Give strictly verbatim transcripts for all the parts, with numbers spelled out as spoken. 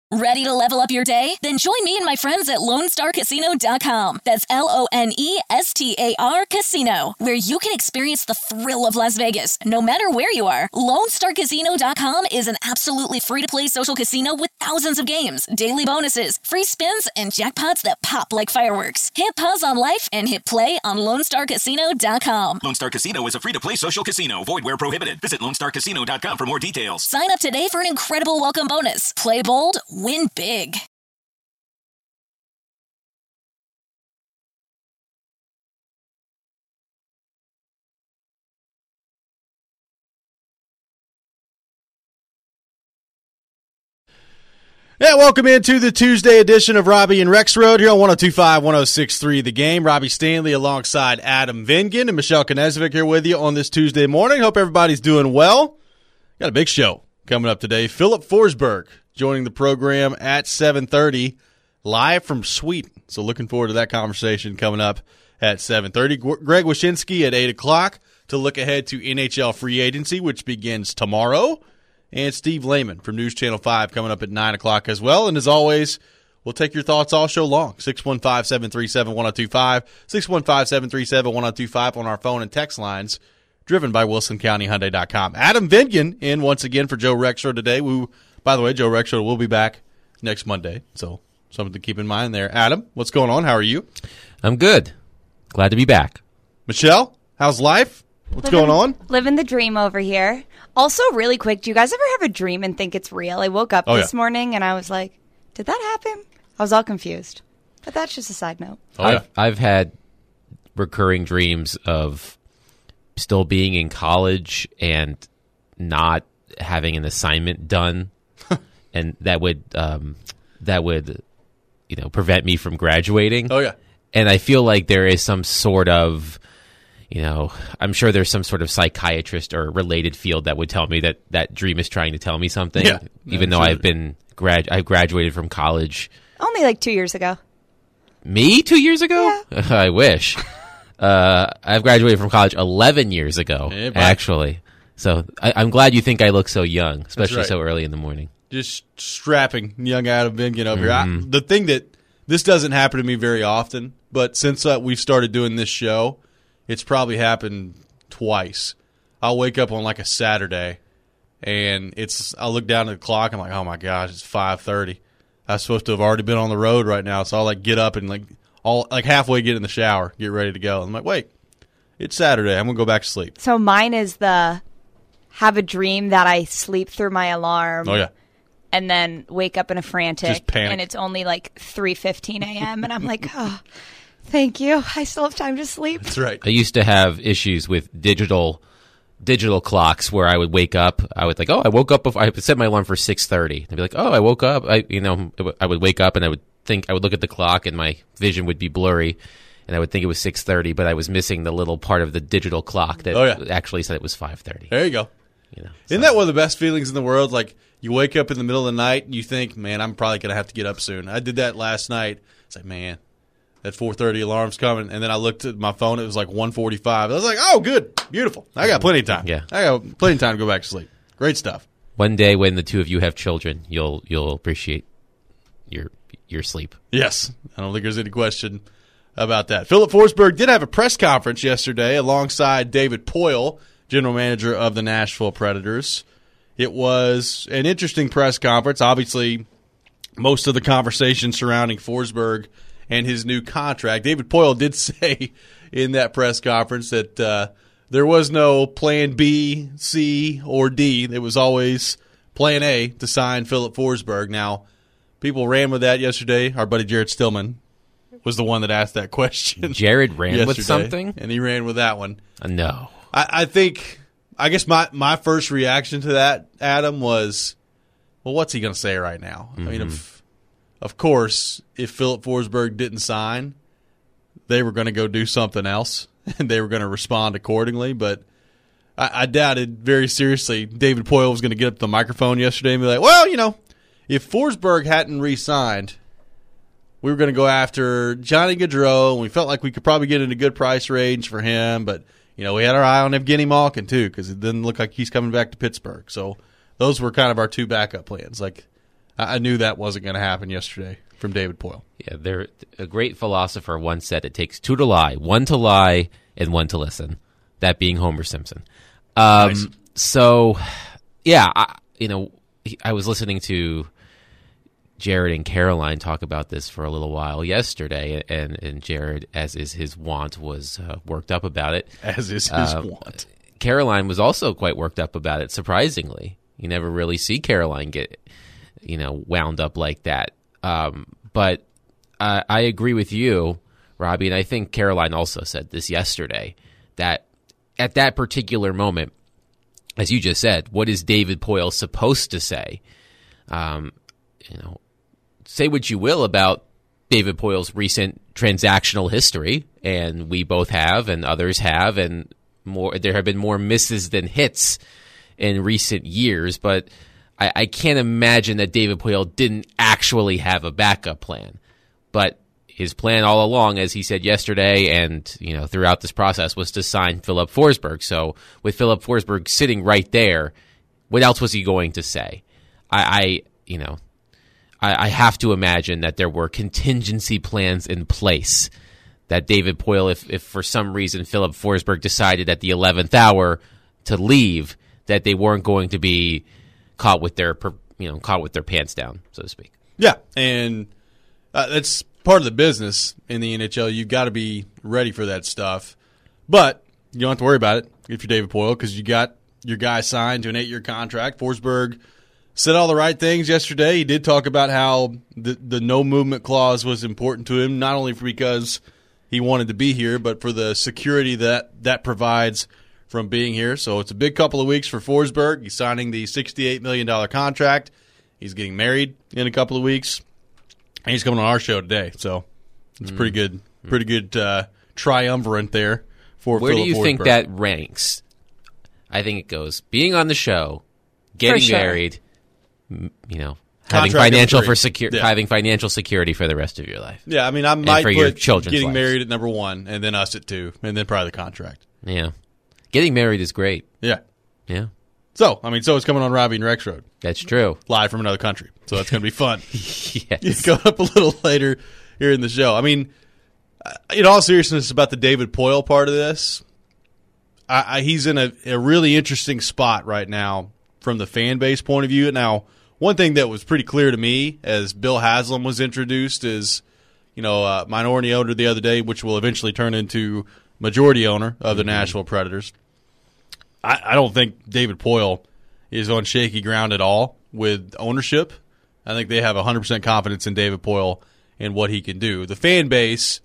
Ready to level up your day? Then join me and my friends at Lone Star Casino dot com. That's L O N E S T A R Casino, where you can experience the thrill of Las Vegas, no matter where you are. Lone Star Casino dot com is an absolutely free-to-play social casino with thousands of games, daily bonuses, free spins, and jackpots that pop like fireworks. Hit pause on life and hit play on Lone Star Casino dot com. Lone Star Casino is a free-to-play social casino. Void where prohibited. Visit Lone Star Casino dot com for more details. Sign up today for an incredible welcome bonus. Play bold, win big. Yeah, welcome into the Tuesday edition of Robbie and Rex Road here on one oh two point five, one oh six point three The Game. Robbie Stanley alongside Adam Vingan and Michelle Knezvik here with you on this Tuesday morning. Hope everybody's doing well. Got a big show coming up today. Filip Forsberg joining the program at seven thirty, live from Sweden. So looking forward to that conversation coming up at seven thirty. Greg Wyshynski at eight o'clock to look ahead to N H L free agency, which begins tomorrow. And Steve Lehman from News Channel five coming up at nine o'clock as well. And as always, we'll take your thoughts all show long. six one five, seven three seven, one oh two five, six one five, seven three seven, one oh two five on our phone and text lines, driven by Wilson County Hyundai dot com. Adam Vingan in once again for Joe Rexrode today. Who, by the way, Joe Rexrode will be back next Monday. So something to keep in mind there. Adam, what's going on? How are you? I'm good. Glad to be back. Michelle, how's life? What's living, going on? Living the dream over here. Also, really quick, do you guys ever have a dream and think it's real? I woke up oh, this yeah. morning and I was like, did that happen? I was all confused. But that's just a side note. Oh, yeah. I've, I've had recurring dreams of still being in college and not having an assignment done, and that would um, that would you know prevent me from graduating. Oh yeah, and I feel like there is some sort of You know, I'm sure there's some sort of psychiatrist or related field that would tell me that that dream is trying to tell me something. Yeah, even though sure. I've been grad, I graduated from college. Only like two years ago. Me, two years ago? Yeah. I wish. Uh, I've graduated from college eleven years ago, Yeah, actually. So I, I'm glad you think I look so young, especially right. so early in the morning. Just strapping young Adam Vingan over Mm-hmm. here. I, the thing that this doesn't happen to me very often, but since uh, we've started doing this show, it's probably happened twice. I'll wake up on like a Saturday, and it's I'll look down at the clock. I'm like, oh my gosh, it's five thirty. I was supposed to have already been on the road right now, so I'll like get up and like all like halfway get in the shower, get ready to go. I'm like, wait, it's Saturday. I'm gonna go back to sleep. So mine is the have a dream that I sleep through my alarm. Oh yeah. And then wake up in a frantic. Just panic. And it's only like three fifteen a.m. and I'm like, oh, thank you. I still have time to sleep. That's right. I used to have issues with digital digital clocks where I would wake up. I would like, oh, I woke up before I would set my alarm for six thirty. I'd be like, oh, I woke up. I, you know, I would wake up and I would think I would look at the clock and my vision would be blurry, and I would think it was six thirty, but I was missing the little part of the digital clock that Oh, yeah. actually said it was five thirty. There you go. You know, Isn't so- that one of the best feelings in the world? Like, you wake up in the middle of the night and you think, man, I'm probably going to have to get up soon. I did that last night. It's like, man, that four thirty alarm's coming. And then I looked at my phone. It was like one forty-five. I was like, oh, good. Beautiful. I got plenty of time. Yeah. I got plenty of time to go back to sleep. Great stuff. One day when the two of you have children, you'll you'll appreciate your your sleep. Yes. I don't think there's any question about that. Filip Forsberg did have a press conference yesterday alongside David Poile, general manager of the Nashville Predators. It was an interesting press conference. Obviously, most of the conversation surrounding Forsberg and his new contract. David Poile did say in that press conference that uh, there was no plan B, C, or D. It was always plan A to sign Filip Forsberg. Now, people ran with that yesterday. Our buddy Jared Stillman was the one that asked that question. Jared ran with yesterday, something? and he ran with that one. Uh, no. I, I think, I guess my, my first reaction to that, Adam, was, well, what's he going to say right now? Mm-hmm. I mean, if, of course, if Filip Forsberg didn't sign, they were going to go do something else, and they were going to respond accordingly. But I, I doubted very seriously David Poile was going to get up to the microphone yesterday and be like, well, you know, if Forsberg hadn't re-signed, we were going to go after Johnny Gaudreau, and we felt like we could probably get in a good price range for him, but you know, we had our eye on Evgeny Malkin, too, because it didn't look like he's coming back to Pittsburgh. So those were kind of our two backup plans. Like, I knew that wasn't going to happen yesterday from David Poile. Yeah, there. A great philosopher once said it takes two to lie, one to lie and one to listen. That being Homer Simpson. Um, Nice. So, yeah, I, you know, I was listening to Jared and Caroline talk about this for a little while yesterday, and, and Jared, as is his wont, was uh, worked up about it. As is his Uh, want. Caroline was also quite worked up about it, surprisingly. You never really see Caroline get, you know, wound up like that. Um, but uh, I agree with you, Robbie, and I think Caroline also said this yesterday, that at that particular moment, as you just said, what is David Poile supposed to say? Um, you know, say what you will about David Poile's recent transactional history, and we both have, and others have, and more. There have been more misses than hits in recent years, but I, I can't imagine that David Poile didn't actually have a backup plan. But his plan all along, as he said yesterday, and you know throughout this process, was to sign Philip Forsberg. So with Philip Forsberg sitting right there, what else was he going to say? I, I you know, I, I have to imagine that there were contingency plans in place. That David Poile, if, if for some reason Philip Forsberg decided at the eleventh hour to leave, that they weren't going to be caught with their, you know, caught with their pants down, so to speak. Yeah, and uh, that's part of the business in the N H L. You've got to be ready for that stuff. But you don't have to worry about it if you're David Poile because you got your guy signed to an eight-year contract. Forsberg said all the right things yesterday. He did talk about how the, the no-movement clause was important to him, not only because he wanted to be here, but for the security that that provides from being here. So it's a big couple of weeks for Forsberg. He's signing the sixty-eight million dollars contract. He's getting married in a couple of weeks. And he's coming on our show today. So it's pretty good pretty good uh, triumvirate there for Where Philip do you Forsberg. think that ranks? I think it goes being on the show, getting sure. married, m- you know, having Contract financial number for three. secure, Yeah. having financial security for the rest of your life. Yeah, I mean, I might for put your children's getting lives. married at number one and then us at two and then probably the contract. Yeah, getting married is great. Yeah. Yeah, So, I mean, so it's coming on Robbie and Rex Road, that's true. live from another country. So that's going to be fun. Yes. Go up a little later here in the show. I mean, uh, in all seriousness about the David Poile part of this, I, I, he's in a, a really interesting spot right now from the fan base point of view. Now, one thing that was pretty clear to me as Bill Haslam was introduced is, you know, uh, minority owner the other day, which will eventually turn into majority owner of the Nashville Predators. I, I don't think David Poile is on shaky ground at all with ownership. I think they have one hundred percent confidence in David Poile and what he can do. The fan base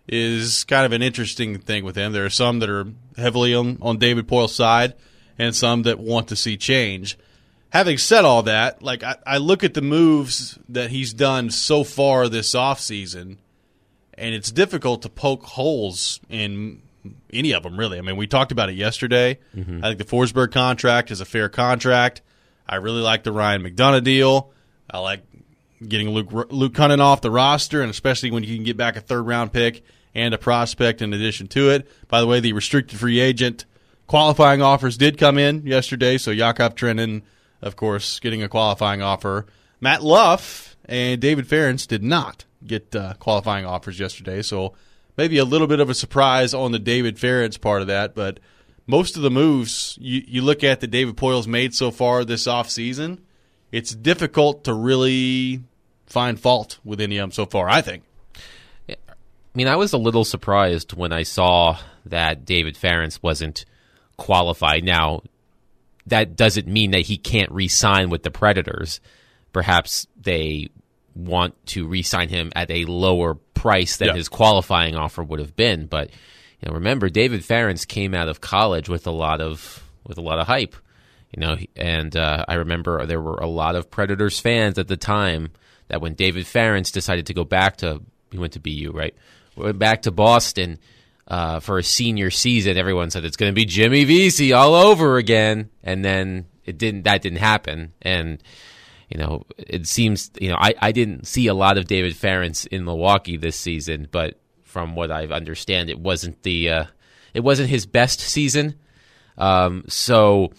is kind of an interesting thing with him. There are some that are heavily on, on David Poile's side and some that want to see change. Having said all that, like I, I look at the moves that he's done so far this offseason, and it's difficult to poke holes in any of them, really. I mean, we talked about it yesterday. Mm-hmm. I think the Forsberg contract is a fair contract. I really like the Ryan McDonough deal. I like getting Luke Luke Cunnin off the roster, and especially when you can get back a third-round pick and a prospect in addition to it. By the way, the restricted free agent qualifying offers did come in yesterday, so Jakub Trenin, of course, getting a qualifying offer. Matt Luff and David Ferentz did not get uh, qualifying offers yesterday, so maybe a little bit of a surprise on the David Ferentz part of that, but most of the moves you, you look at that David Poile's made so far this offseason, it's difficult to really find fault with any of them so far, I think. I mean, I was a little surprised when I saw that David Ferentz wasn't qualified. Now, that doesn't mean that he can't re-sign with the Predators. Perhaps they want to re-sign him at a lower price than yeah. his qualifying offer would have been. But you know, remember, David Ferentz came out of college with a lot of with a lot of hype. You know, and uh, I remember there were a lot of Predators fans at the time that when David Ferentz decided to go back to, he went to B U, right? Went back to Boston uh, for a senior season. Everyone said it's going to be Jimmy Vesey all over again, and then it didn't. That didn't happen, and you know, it seems you know I, I didn't see a lot of David Ferentz in Milwaukee this season, but from what I understand, it wasn't the uh, it wasn't his best season. Um, so.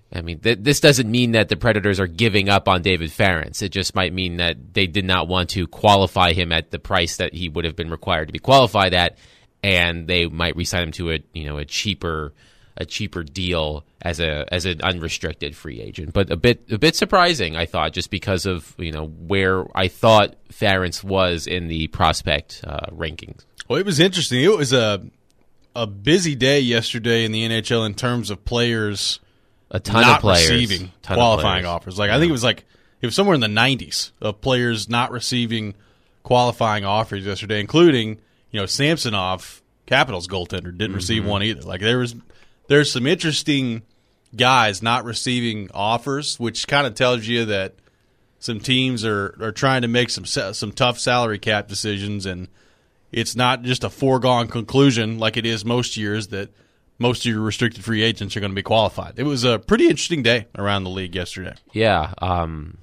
I mean, th- this doesn't mean that the Predators are giving up on David Ference. It just might mean that they did not want to qualify him at the price that he would have been required to be qualified at, and they might re-sign him to a you know a cheaper a cheaper deal as a as an unrestricted free agent. But a bit a bit surprising, I thought, just because of you know where I thought Ference was in the prospect uh, rankings. Well, it was interesting. It was a a busy day yesterday in the N H L in terms of players. A ton not of players receiving ton qualifying of offers. Like I think it was like it was somewhere in the nineties of players not receiving qualifying offers yesterday, including you know Samsonov, Capitals goaltender, didn't mm-hmm. receive one either. Like there was there's some interesting guys not receiving offers, which kind of tells you that some teams are, are trying to make some some tough salary cap decisions, and it's not just a foregone conclusion like it is most years that most of your restricted free agents are going to be qualified. It was a pretty interesting day around the league yesterday. Yeah. Um,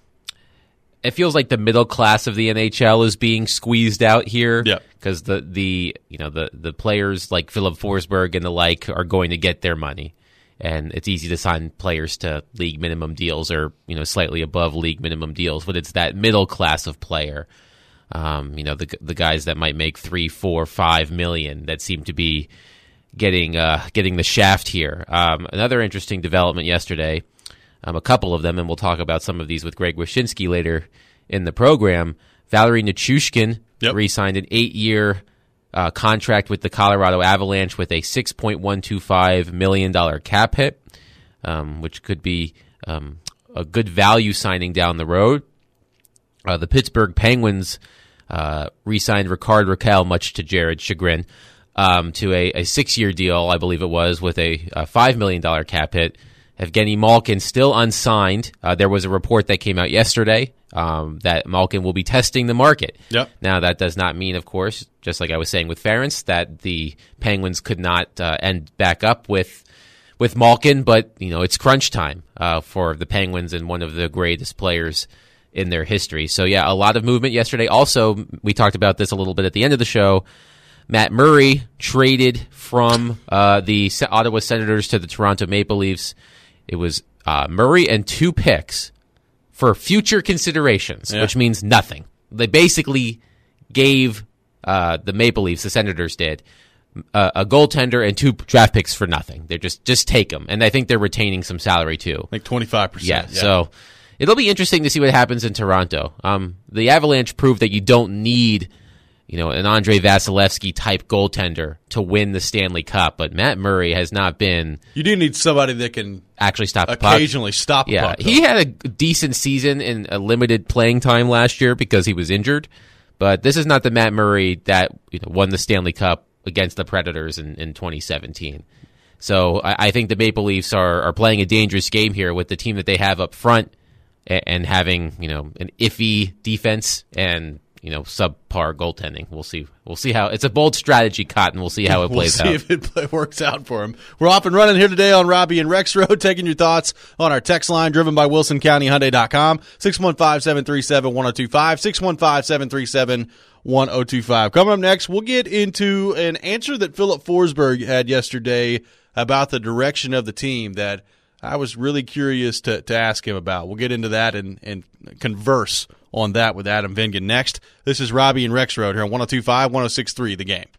it feels like the middle class of the N H L is being squeezed out here. Yeah. Because the, the, you know, the, the players like Philip Forsberg and the like are going to get their money. And it's easy to sign players to league minimum deals or, you know, slightly above league minimum deals. But it's that middle class of player, um, you know, the the guys that might make three, four, five million that seem to be getting uh, getting the shaft here. Um, another interesting development yesterday, um, a couple of them, and we'll talk about some of these with Greg Wyshynski later in the program. Valeri Nichushkin yep. re-signed an eight-year uh, contract with the Colorado Avalanche with a six point one two five million dollars cap hit, um, which could be um, a good value signing down the road. Uh, the Pittsburgh Penguins uh, re-signed Rickard Rakell, much to Jared's chagrin, Um, to a, a six-year deal, I believe it was, with a, a five million dollars cap hit. Evgeny Malkin still unsigned. Uh, there was a report that came out yesterday um, that Malkin will be testing the market. Yep. Now, that does not mean, of course, just like I was saying with Ference, that the Penguins could not uh, end back up with with Malkin, but you know it's crunch time uh, for the Penguins and one of the greatest players in their history. So, yeah, a lot of movement yesterday. Also, we talked about this a little bit at the end of the show. Matt Murray traded from uh, the Ottawa Senators to the Toronto Maple Leafs. It was uh, Murray and two picks for future considerations, yeah. which means nothing. They basically gave uh, the Maple Leafs, the Senators did, uh, a goaltender and two draft picks for nothing. They're just just take them, and I think they're retaining some salary too, like twenty-five percent. Yeah, yeah. So it'll be interesting to see what happens in Toronto. Um, the Avalanche proved that you don't need, you know, an Andrei Vasilevsky type goaltender to win the Stanley Cup, but Matt Murray has not been. You do need somebody that can actually stop the puck. Occasionally stop the yeah, puck. Yeah, he had a decent season in a limited playing time last year because he was injured, but this is not the Matt Murray that you know, won the Stanley Cup against the Predators in, in twenty seventeen. So I, I think the Maple Leafs are, are playing a dangerous game here with the team that they have up front and, and having you know an iffy defense and you know, subpar goaltending. We'll see. We'll see how it's a bold strategy, Cotton. We'll see how it plays out. We'll see out. if it play, works out for him. We're off and running here today on Robbie and Rex Road, taking your thoughts on our text line driven by Wilson County Hyundai dot com, six one five, seven three seven, one oh two five, six one five, seven three seven, one oh two five. Coming up next, we'll get into an answer that Philip Forsberg had yesterday about the direction of the team that I was really curious to, to ask him about. We'll get into that and, and converse on that with Adam Vingan next. This is Robbie and Rex Road here on one oh two five, one oh six three The Game.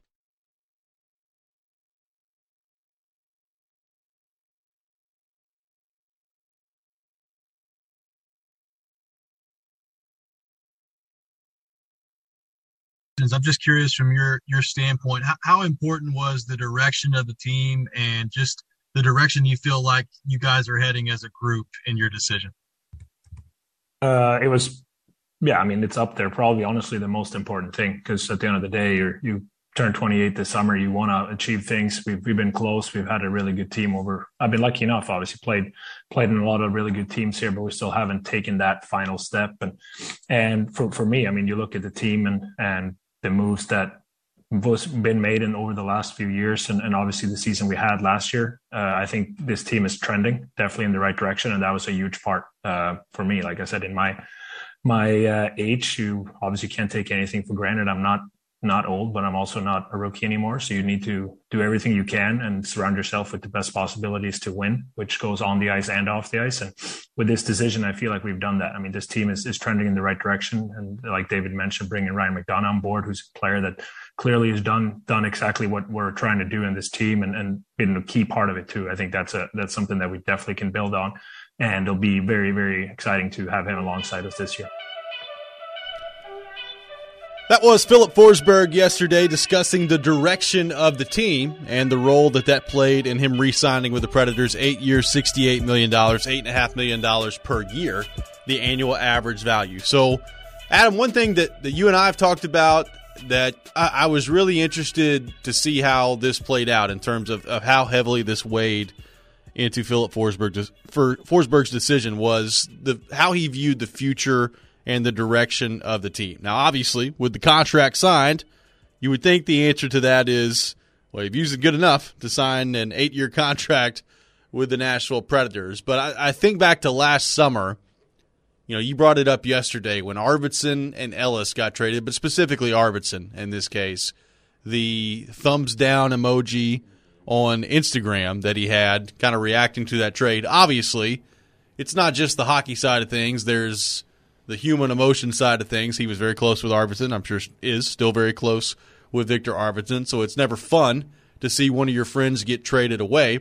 I'm just curious from your, your standpoint, how, how important was the direction of the team and just the direction you feel like you guys are heading as a group in your decision? Uh, it was, yeah, I mean, it's up there. Probably, honestly, the most important thing, because at the end of the day, you're, you turn twenty-eight this summer. You want to achieve things. We've we've been close. We've had a really good team over. I've been lucky enough, obviously, played played in a lot of really good teams here, but we still haven't taken that final step. And and for for me, I mean, you look at the team and and the moves that was been made in over the last few years, and, and obviously the season we had last year. Uh, I think this team is trending definitely in the right direction, and that was a huge part uh, for me. Like I said, in my my uh, age, you obviously can't take anything for granted. I'm not not old, but I'm also not a rookie anymore. So you need to do everything you can and surround yourself with the best possibilities to win, which goes on the ice and off the ice. And with this decision, I feel like we've done that. I mean, this team is, is trending in the right direction. And like David mentioned, bringing Ryan McDonough on board, who's a player that clearly has done done exactly what we're trying to do in this team and, and been a key part of it too. I think that's a that's something that we definitely can build on. And it'll be very, very exciting to have him alongside us this year. That was Filip Forsberg yesterday discussing the direction of the team and the role that that played in him re-signing with the Predators. Eight years, sixty-eight million dollars, eight point five million dollars per year, the annual average value. So, Adam, one thing that, that you and I have talked about that I, I was really interested to see how this played out in terms of, of how heavily this weighed into Filip Forsberg, for Forsberg's decision was the how he viewed the future and the direction of the team. Now, obviously, with the contract signed, you would think the answer to that is, well, you've used it good enough to sign an eight-year contract with the Nashville Predators. But I, I think back to last summer, you know, you brought it up yesterday when Arvidsson and Ellis got traded, but specifically Arvidsson in this case. The thumbs down emoji on Instagram that he had kind of reacting to that trade. Obviously, it's not just the hockey side of things. There's the human emotion side of things. He was very close with Arvidsson. I'm sure is still very close with Victor Arvidsson. So it's never fun to see one of your friends get traded away.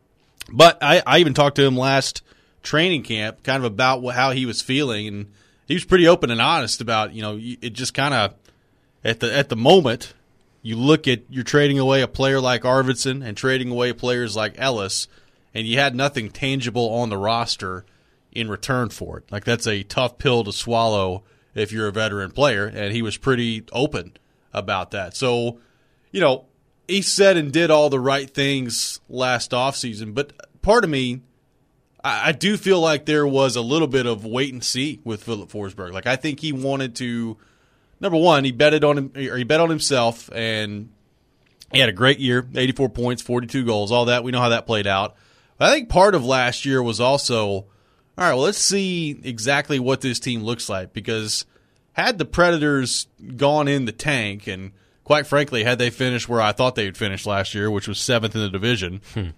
But I, I even talked to him last training camp kind of about what, how he was feeling. And he was pretty open and honest about, you know, it just kind of at the at the moment, you look at you're trading away a player like Arvidsson and trading away players like Ellis, and you had nothing tangible on the roster in return for it. Like, that's a tough pill to swallow if you're a veteran player, and he was pretty open about that. So, you know, he said and did all the right things last offseason, but part of me, I, I do feel like there was a little bit of wait and see with Filip Forsberg. Like, I think he wanted to, number one, he betted on him, or he bet on himself, and he had a great year, eighty-four points, forty-two goals, all that. We know how that played out. But I think part of last year was also, all right, well, let's see exactly what this team looks like, because had the Predators gone in the tank, and quite frankly, had they finished where I thought they would finish last year, which was seventh in the division, hmm.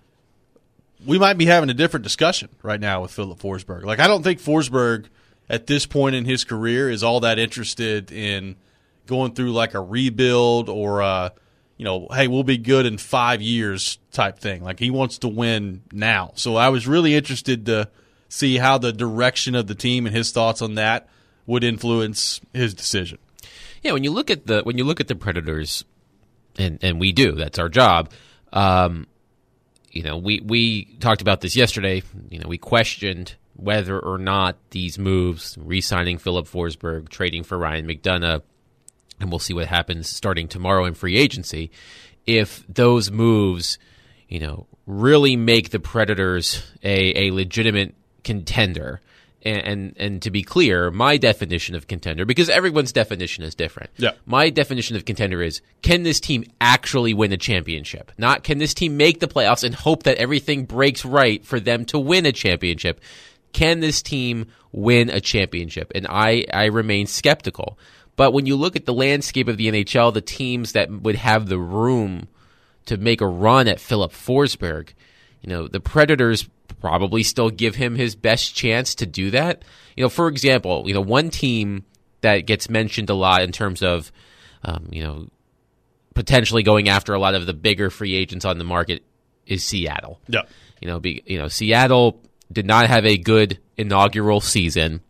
we might be having a different discussion right now with Filip Forsberg. Like, I don't think Forsberg at this point in his career is all that interested in going through like a rebuild or a, you know, hey, we'll be good in five years type thing. Like, he wants to win now. So I was really interested to see how the direction of the team and his thoughts on that would influence his decision. Yeah, when you look at the when you look at the Predators, and and we do, that's our job. Um, you know, we we talked about this yesterday. You know, we questioned whether or not these moves, re-signing Filip Forsberg, trading for Ryan McDonough, and we'll see what happens starting tomorrow in free agency, if those moves, you know, really make the Predators a, a legitimate contender. And, and and to be clear, my definition of contender, because everyone's definition is different. Yeah. My definition of contender is, can this team actually win a championship? Not can this team make the playoffs and hope that everything breaks right for them to win a championship. Can this team win a championship? And I, I remain skeptical. But when you look at the landscape of the N H L, the teams that would have the room to make a run at Filip Forsberg, you know, the Predators probably still give him his best chance to do that. You know, for example, you know, one team that gets mentioned a lot in terms of, um, you know, potentially going after a lot of the bigger free agents on the market is Seattle. Yeah. You know, be, you know, Seattle did not have a good inaugural season.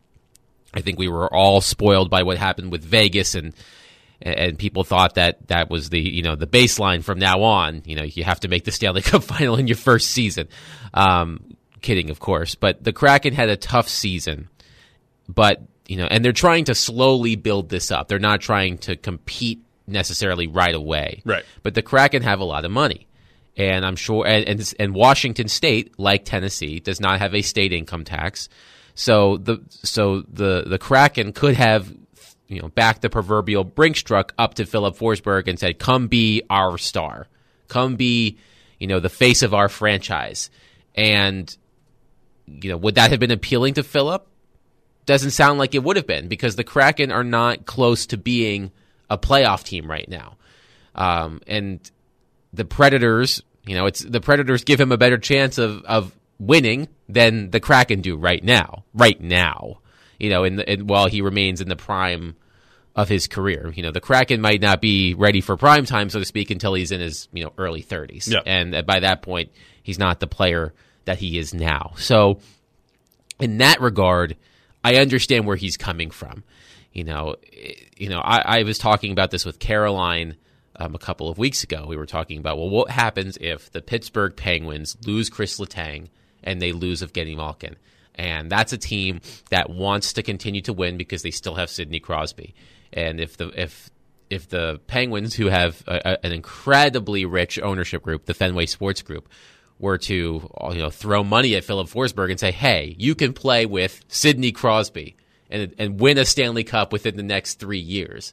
I think we were all spoiled by what happened with Vegas, and and people thought that that was the, you know, the baseline from now on. You know, you have to make the Stanley Cup final in your first season. Um, kidding, of course. But the Kraken had a tough season. But, you know, and they're trying to slowly build this up. They're not trying to compete necessarily right away. Right. But the Kraken have a lot of money. And I'm sure, and, and, and Washington State, like Tennessee, does not have a state income tax. So the so the the Kraken could have, you know, backed the proverbial Brinks truck up to Filip Forsberg and said, "Come be our star, come be, you know, the face of our franchise." And, you know, would that have been appealing to Filip? Doesn't sound like it would have been, because the Kraken are not close to being a playoff team right now. Um, and the Predators, you know, it's the Predators give him a better chance of, of winning than the Kraken do right now. Right now, you know, in, the, in while he remains in the prime of his career. You know, the Kraken might not be ready for prime time, so to speak, until he's in his, you know, early thirties. Yeah. And by that point, he's not the player that he is now. So in that regard, I understand where he's coming from. You know, you know, I, I was talking about this with Caroline um, a couple of weeks ago. We were talking about, well, what happens if the Pittsburgh Penguins lose Chris Letang and they lose Evgeny Malkin? And that's a team that wants to continue to win because they still have Sidney Crosby. And if the if if the Penguins, who have a, a, an incredibly rich ownership group, the Fenway Sports Group, were to you know throw money at Philip Forsberg and say, "Hey, you can play with Sidney Crosby and and win a Stanley Cup within the next three years,"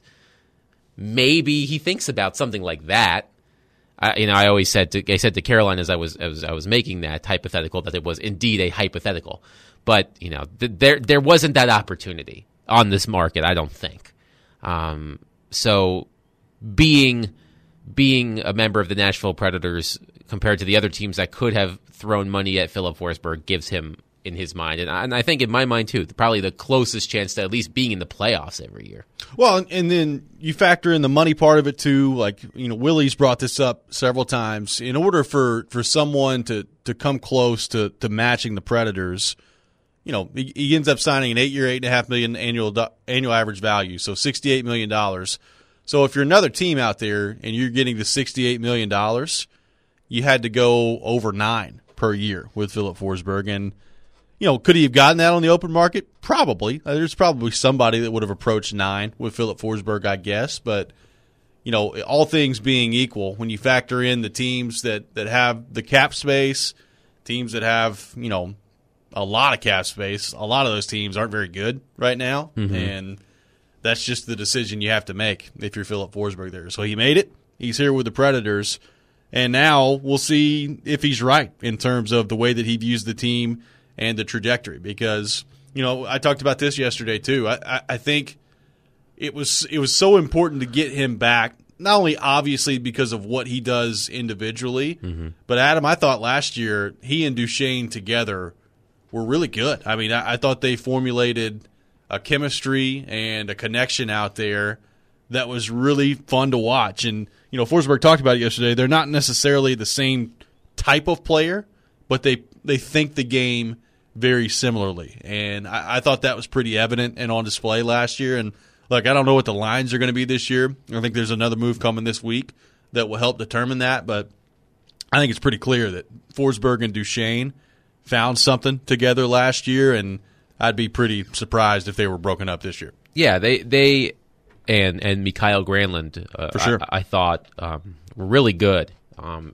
maybe he thinks about something like that. I, you know, I always said to I said to Caroline as I was as I was making that hypothetical that it was indeed a hypothetical, but you know, th- there there wasn't that opportunity on this market, I don't think. Um, so being being a member of the Nashville Predators compared to the other teams that could have thrown money at Philip Forsberg gives him, in his mind, and I, and I think in my mind too, probably the closest chance to at least being in the playoffs every year. Well, and then you factor in the money part of it too. Like, you know, Willie's brought this up several times. In order for, for someone to, to come close to, to matching the Predators, you know, he, he ends up signing an eight-year, eight and a half million annual annual average value, so sixty-eight million dollars. So if you're another team out there and you're getting the sixty-eight million dollars, you had to go over nine per year with Philip Forsberg. And, you know, could he have gotten that on the open market? Probably. Uh, there's probably somebody that would have approached nine with Philip Forsberg, I guess. But, you know, all things being equal, when you factor in the teams that, that have the cap space, teams that have, you know, a lot of cap space, a lot of those teams aren't very good right now. Mm-hmm. And that's just the decision you have to make if you're Philip Forsberg there. So he made it. He's here with the Predators. And now we'll see if he's right in terms of the way that he views the team and the trajectory. Because, you know, I talked about this yesterday too. I, I, I think it was it was so important to get him back, not only obviously because of what he does individually, mm-hmm. but Adam, I thought last year he and Duchesne together were really good. I mean, I, I thought they formulated a chemistry and a connection out there that was really fun to watch. And, you know, Forsberg talked about it yesterday. They're not necessarily the same type of player, but they they think the game very similarly. And I, I thought that was pretty evident and on display last year. And, look, I don't know what the lines are going to be this year. I think there's another move coming this week that will help determine that. But I think it's pretty clear that Forsberg and Duchesne found something together last year, and I'd be pretty surprised if they were broken up this year. Yeah, they they and and Mikael Granlund, uh, for sure. I, I thought um, were really good, um,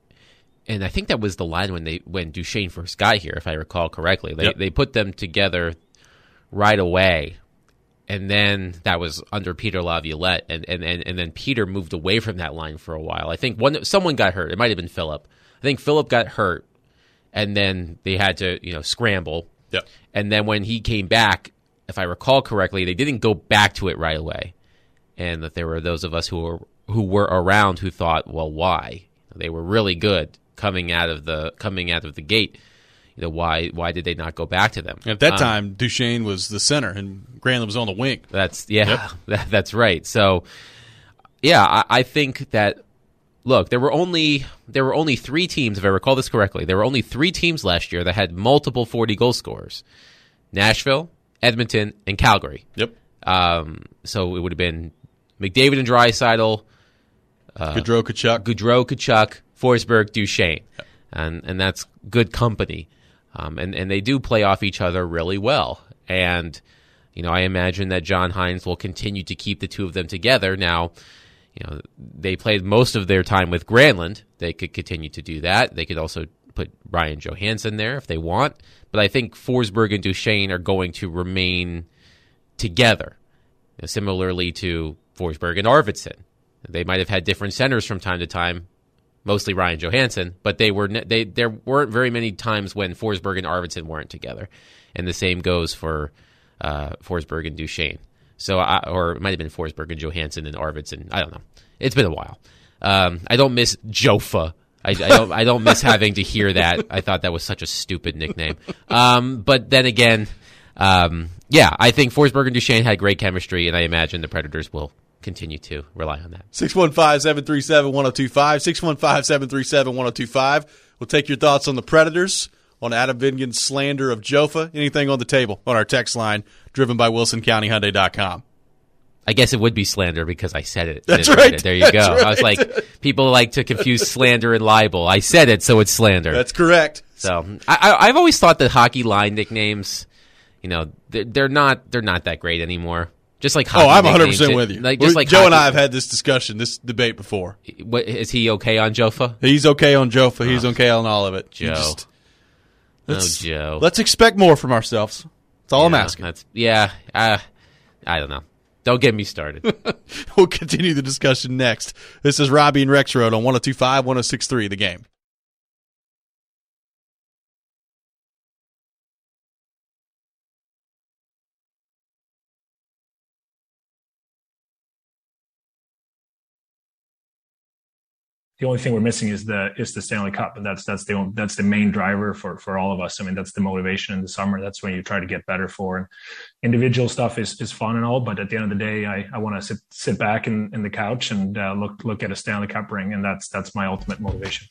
and I think that was the line when they when Duchesne first got here, if I recall correctly. They yep. they put them together right away, and then that was under Peter Laviolette, and and, and and then Peter moved away from that line for a while. I think one someone got hurt. It might have been Philip. I think Philip got hurt. And then they had to, you know, scramble. Yep. And then when he came back, if I recall correctly, they didn't go back to it right away. And that there were those of us who were who were around who thought, well, why? They were really good coming out of the coming out of the gate. You know, why why did they not go back to them? At that um, time, Duchesne was the center and Granlund was on the wing. That's yeah, yep. that, that's right. So yeah, I, I think that. Look, there were only there were only three teams, if I recall this correctly. There were only three teams last year that had multiple forty goal scorers: Nashville, Edmonton, and Calgary. Yep. Um, so it would have been McDavid and Draisaitl, uh, Gaudreau, Tkachuk, Gaudreau, Tkachuk, Forsberg, Duchesne, yep. and and that's good company. Um, and and they do play off each other really well. And you know, I imagine that John Hynes will continue to keep the two of them together now. You know, they played most of their time with Granlund. They could continue to do that. They could also put Ryan Johansson there if they want. But I think Forsberg and Duchesne are going to remain together, you know, similarly to Forsberg and Arvidsson. They might have had different centers from time to time, mostly Ryan Johansson, but they were they there weren't very many times when Forsberg and Arvidsson weren't together. And the same goes for uh, Forsberg and Duchesne. So, I, or it might have been Forsberg and Johansson and Arvidsson. I don't know. It's been a while. Um, I don't miss Jofa. I, I don't. I don't miss having to hear that. I thought that was such a stupid nickname. Um, but then again, um, yeah, I think Forsberg and Duchesne had great chemistry, and I imagine the Predators will continue to rely on that. six one five, seven three seven, one oh two five, six one five, seven three seven, one oh two five. We'll take your thoughts on the Predators, on Adam Vingan's slander of Jofa, anything on the table on our text line, driven by Wilson County Hyundai dot com. I guess it would be slander because I said it. That's right. It. There you That's go. right. I was like, people like to confuse slander and libel. I said it, so it's slander. That's correct. So I, I, I've always thought that hockey line nicknames, you know, they're, they're not they're not that great anymore. Just like hockey oh, I'm one hundred percent nicknames. with you. Like, just like Joe hockey. and I have had this discussion, this debate before. What, is he okay on Jofa? He's okay on Jofa. He's Oh. okay on all of it. You Joe. just- Oh, let's, Joe. let's expect more from ourselves. That's all I'm Yeah, asking. That's, yeah, uh, I don't know. Don't get me started. We'll continue the discussion next. This is Robbie and Rex Road on one oh two five, one oh six three, The Game. The only thing we're missing is the is the Stanley Cup, and that's that's the only, that's the main driver for for all of us. I mean, that's the motivation in the summer. That's when you try to get better for. And individual stuff is is fun and all, but at the end of the day, I, I want to sit sit back in, in the couch and uh, look look at a Stanley Cup ring, and that's that's my ultimate motivation.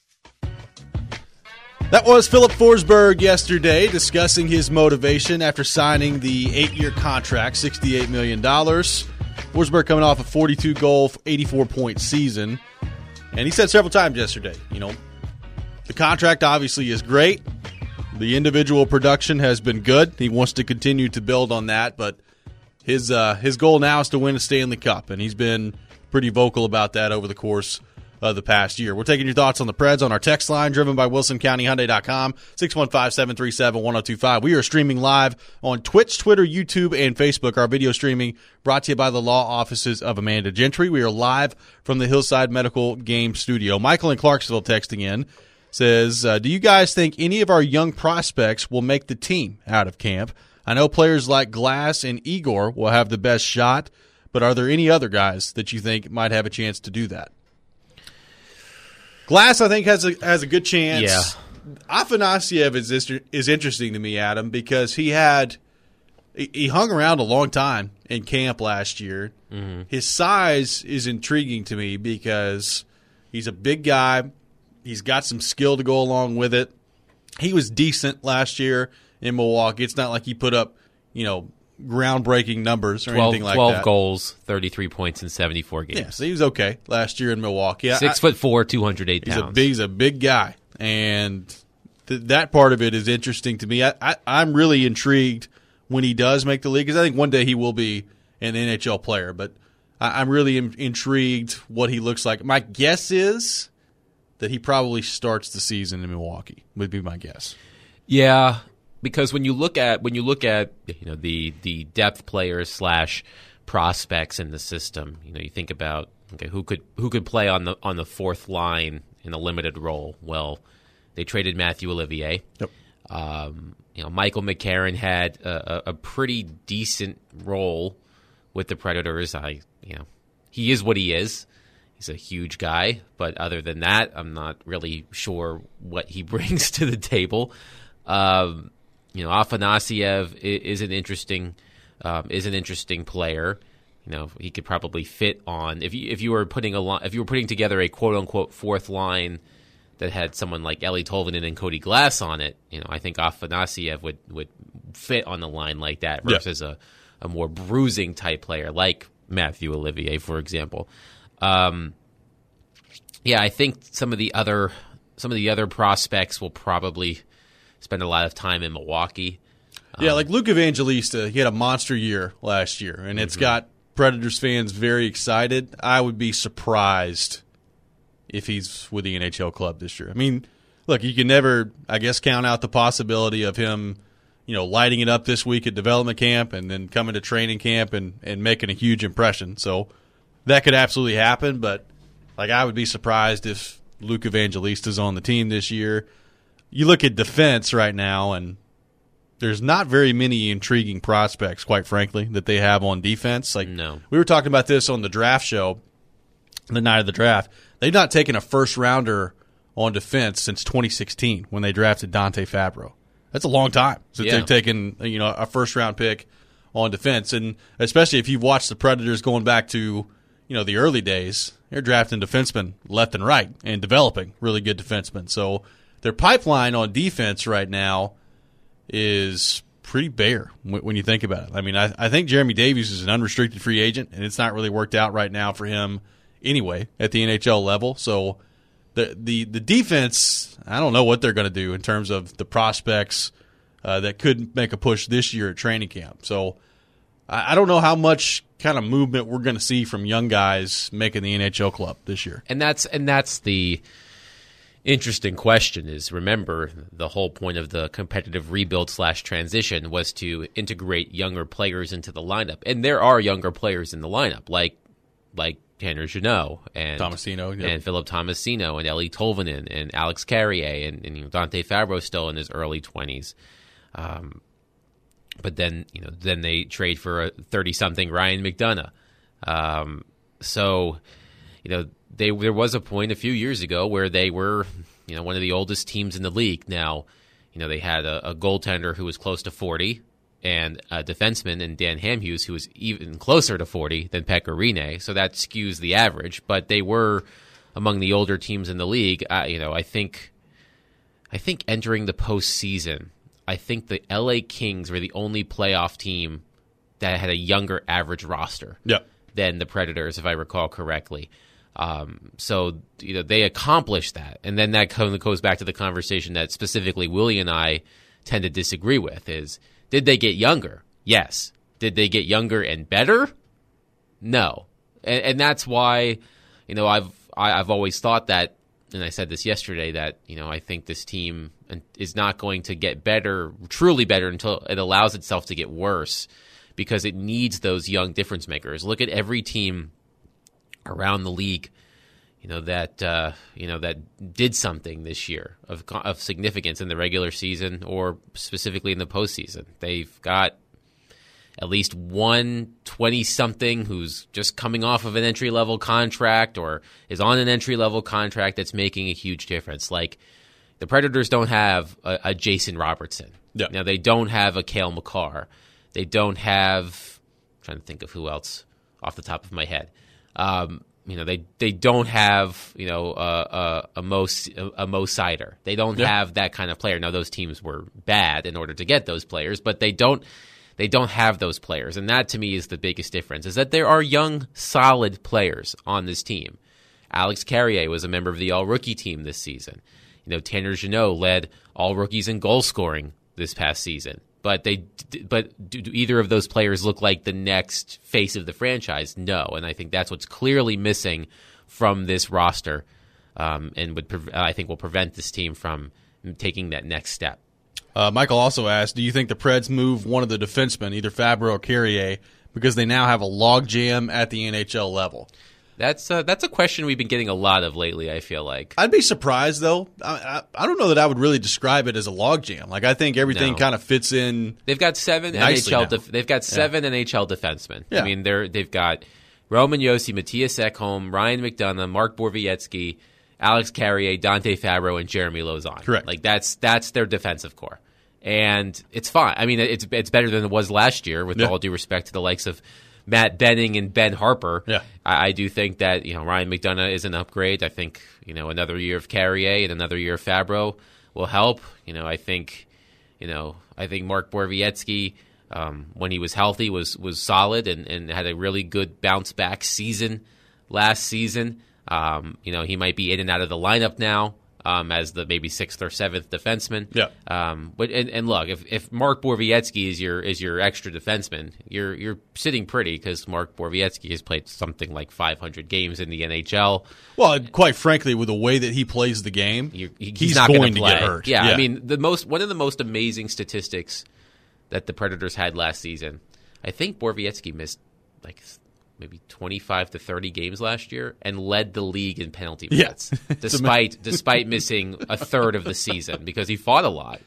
That was Philip Forsberg yesterday discussing his motivation after signing the eight-year contract, sixty-eight million dollars. Forsberg coming off a forty-two goal, eighty-four point season. And he said several times yesterday, you know, the contract obviously is great. The individual production has been good. He wants to continue to build on that, but his uh, his goal now is to win a Stanley Cup, and he's been pretty vocal about that over the course of the past year. We're taking your thoughts on the Preds on our text line, driven by Wilson County Hyundai dot com, six one five, seven three seven, one oh two five. We are streaming live on Twitch, Twitter, YouTube, and Facebook. Our video streaming brought to you by the law offices of Amanda Gentry. We are live from the Hillside Medical Game Studio. Michael in Clarksville texting in says, uh, do you guys think any of our young prospects will make the team out of camp? I know players like Glass and Igor will have the best shot, but are there any other guys that you think might have a chance to do that? Glass, I think, has a has a good chance. Yeah. Afanasyev is is interesting to me, Adam, because he had he hung around a long time in camp last year. Mm-hmm. His size is intriguing to me because he's a big guy. He's got some skill to go along with it. He was decent last year in Milwaukee. It's not like he put up, you know, groundbreaking numbers or twelve, anything like twelve that. twelve goals, thirty-three points in seventy-four games. Yeah, so he was okay last year in Milwaukee. Six I, foot four, two hundred eight he's pounds. a big, he's a big guy, and th- that part of it is interesting to me. I, I, I'm really intrigued when he does make the league, because I think one day he will be an N H L player, but I, I'm really in, intrigued what he looks like. My guess is that he probably starts the season in Milwaukee, would be my guess. Yeah, because when you look at when you look at you know the the depth players slash prospects in the system, you know you think about okay who could who could play on the on the fourth line in a limited role. Well, they traded Matthew Olivier. Yep. Um, you know Michael McCarron had a, a pretty decent role with the Predators. I you know he is what he is. He's a huge guy, but other than that, I'm not really sure what he brings to the table. Um, you know, Afanasyev is, is an interesting um, is an interesting player. You know, he could probably fit on if you if you were putting a li- if you were putting together a quote unquote fourth line that had someone like Eeli Tolvanen and Cody Glass on it. You know, I think Afanasyev would, would fit on a line like that versus yeah. a, a more bruising type player like Matthew Olivier, for example. Um, yeah, I think some of the other some of the other prospects will probably spend a lot of time in Milwaukee. Yeah, um, like Luke Evangelista, he had a monster year last year, and it's mm-hmm. got Predators fans very excited. I would be surprised if he's with the N H L club this year. I mean, look, you can never, I guess, count out the possibility of him, you know, lighting it up this week at development camp and then coming to training camp and, and making a huge impression. So that could absolutely happen, but like I would be surprised if Luke Evangelista's on the team this year. You look at defense right now, and there's not very many intriguing prospects, quite frankly, that they have on defense. Like No. we were talking about this on the draft show, the night of the draft. They've not taken a first rounder on defense since twenty sixteen when they drafted Dante Fabro. That's a long time since Yeah. they've taken, you know, a first round pick on defense, and especially if you've watched the Predators going back to, you know, the early days, they're drafting defensemen left and right and developing really good defensemen. So their pipeline on defense right now is pretty bare when you think about it. I mean, I, I think Jeremy Davies is an unrestricted free agent, and it's not really worked out right now for him anyway at the N H L level. So the the the defense, I don't know what they're going to do in terms of the prospects uh, that could make a push this year at training camp. So I, I don't know how much kind of movement we're going to see from young guys making the N H L club this year. And that's and that's the interesting question is, remember, the whole point of the competitive rebuild slash transition was to integrate younger players into the lineup. And there are younger players in the lineup, like like Tanner Jeannot and Tomasino, yep. and Philip Tomasino and Eeli Tolvanen and Alex Carrier and, and you know, Dante Fabro still in his early twenties. Um, but then, you know, then they trade for a thirty-something Ryan McDonough. Um, so, you know, They, there was a point a few years ago where they were, you know, one of the oldest teams in the league. Now, you know, they had a, a goaltender who was close to forty and a defenseman in Dan Hamhuis who was even closer to forty than Pekka Rinne. So that skews the average. But they were among the older teams in the league. Uh, you know, I think, I think entering the postseason, I think the L A Kings were the only playoff team that had a younger average roster Yep. than the Predators, if I recall correctly. Um, so, you know, they accomplished that. And then that kind of goes back to the conversation that specifically Willie and I tend to disagree with is, did they get younger? Yes. Did they get younger and better? No. And, and that's why, you know, I've, I, I've always thought that, and I said this yesterday, that, you know, I think this team is not going to get better, truly better, until it allows itself to get worse, because it needs those young difference makers. Look at every team around the league, you know, that uh, you know that did something this year of of significance in the regular season or specifically in the postseason. They've got at least one twenty-something who's just coming off of an entry-level contract or is on an entry-level contract that's making a huge difference. Like, the Predators don't have a, a Jason Robertson. Yeah. Now, they don't have a Cale Makar. They don't have, I'm trying to think of who else off the top of my head. Um, you know, they, they don't have, you know, uh, uh, a Mo, a Mo Seider. They don't Yeah. have that kind of player. Now, those teams were bad in order to get those players, but they don't, they don't have those players. And that, to me, is the biggest difference, is that there are young, solid players on this team. Alex Carrier was a member of the all-rookie team this season. You know, Tanner Jeannot led all-rookies in goal scoring this past season. But they, but do either of those players look like the next face of the franchise? No, and I think that's what's clearly missing from this roster, um, and would pre- I think will prevent this team from taking that next step. Uh, Michael also asked, do you think the Preds move one of the defensemen, either Fabro or Carrier, because they now have a logjam at the N H L level? That's uh, that's a question we've been getting a lot of lately, I feel like. I'd be surprised, though. I, I, I don't know that I would really describe it as a logjam. Like, I think everything No. kind of fits in. They've got seven Nicely N H L. now. Def- they've got seven N H L defensemen. Yeah. I mean, they're they've got Roman Josi, Matthias Ekholm, Ryan McDonough, Mark Borowiecki, Alex Carrier, Dante Fabro, and Jeremy Lauzon. Correct. Like, that's that's their defensive core, and it's fine. I mean, it's it's better than it was last year. With Yeah. all due respect to the likes of Matt Benning and Ben Harper, Yeah. I, I do think that, you know, Ryan McDonough is an upgrade. I think, you know, another year of Carrier and another year of Fabro will help. You know, I think, you know, I think Mark Borowiecki, um, when he was healthy, was was solid and, and had a really good bounce back season last season. Um, you know, he might be in and out of the lineup now. Um, as the maybe sixth or seventh defenseman. Yeah. Um, but and, and look, if, if Mark Borowiecki is your is your extra defenseman, you're you're sitting pretty, because Mark Borowiecki has played something like five hundred games in the N H L. Well, quite frankly, with the way that he plays the game, You're, he- he's, he's not going going to play. get hurt. Yeah, I mean, the most one of the most amazing statistics that the Predators had last season. I think Borowiecki missed like maybe twenty-five to thirty games last year and led the league in penalty Yeah. minutes, despite despite missing a third of the season, because he fought a lot.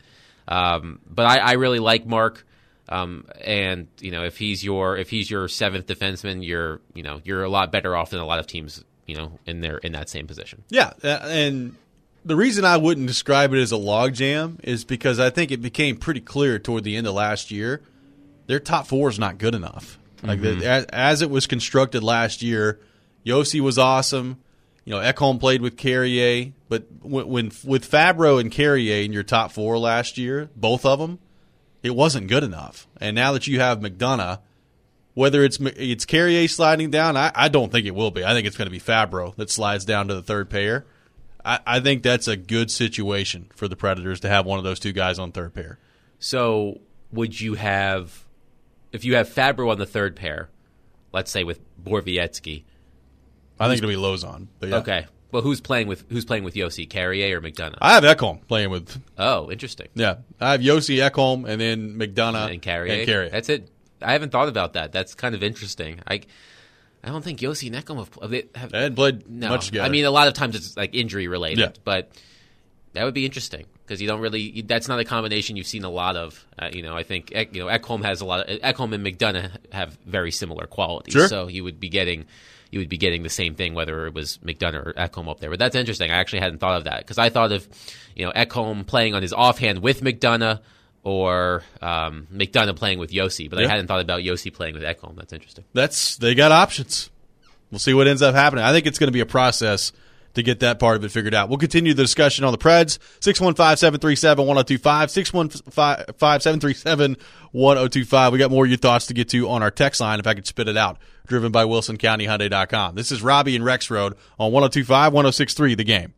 Um, but I, I really like Mark. Um, and you know, if he's your if he's your seventh defenseman, you're you know you're a lot better off than a lot of teams you know in their in that same position. Yeah, and the reason I wouldn't describe it as a logjam is because I think it became pretty clear toward the end of last year their top four is not good enough. Like Mm-hmm. the, as, as it was constructed last year, Yossi was awesome. You know, Ekholm played with Carrier, but when, when with Fabro and Carrier in your top four last year, both of them, it wasn't good enough. And now that you have McDonough, whether it's it's Carrier sliding down, I, I don't think it will be. I think it's going to be Fabro that slides down to the third pair. I, I think that's a good situation for the Predators to have one of those two guys on third pair. So would you have, if you have Fabro on the third pair, let's say with Borowiecki? I think it'll be Lozon. But yeah. Okay. Well, who's playing with who's playing with Yossi, Carrier or McDonough? I have Ekholm playing with. Oh, interesting. Yeah, I have Yossi, Ekholm, and then McDonough And Carrier. And Carrier. That's it. I haven't thought about that. That's kind of interesting. I, I don't think Yossi and Ekholm have, they have. They hadn't played no. much together. I mean, a lot of times it's like injury related, Yeah. but that would be interesting because you don't really. That's not a combination you've seen a lot of. Uh, you know, I think you know Ekholm has a lot. Of, Ekholm and McDonough have very similar qualities. Sure. So you would be getting. You would be getting the same thing whether it was McDonough or Ekholm up there. But that's interesting. I actually hadn't thought of that because I thought of, you know, Ekholm playing on his offhand with McDonough or um, McDonough playing with Yossi. But Yeah. I hadn't thought about Yossi playing with Ekholm. That's interesting. That's they got options. We'll see what ends up happening. I think it's going to be a process to get that part of it figured out. We'll continue the discussion on the Preds. six one five, seven three seven, one oh two five, six one five, seven three seven, one oh two five. We got more of your thoughts to get to on our text line, if I could spit it out, driven by Wilson County Hyundai dot com. This is Robbie and Rex Road on one oh two five, one oh six three The Game.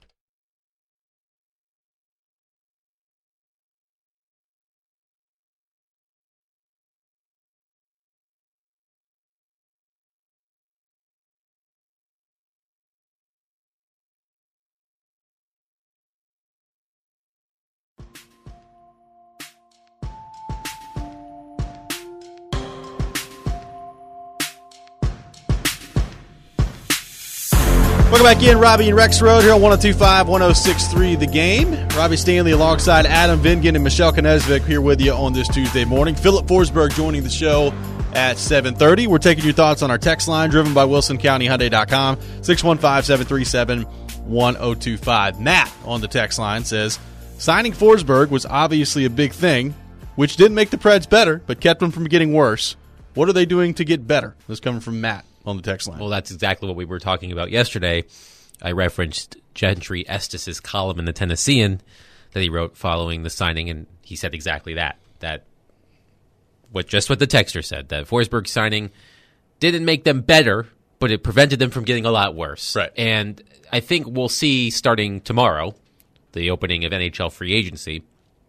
Welcome back in, Robbie and Rex Road here on one oh two five, one oh six three The Game. Robbie Stanley alongside Adam Vingan and Michelle Knezvik here with you on this Tuesday morning. Philip Forsberg joining the show at seven thirty. We're taking your thoughts on our text line, driven by Wilson County Hyundai dot com, six one five, seven three seven, one oh two five. Matt on the text line says, signing Forsberg was obviously a big thing, which didn't make the Preds better, but kept them from getting worse. What are they doing to get better? This is coming from Matt on the text line. Well, that's exactly what we were talking about yesterday. I referenced Gentry Estes' column in the Tennessean that he wrote following the signing, and he said exactly that. That what just what the texter said, that Forsberg signing didn't make them better, but it prevented them from getting a lot worse. Right. And I think we'll see starting tomorrow, the opening of N H L free agency,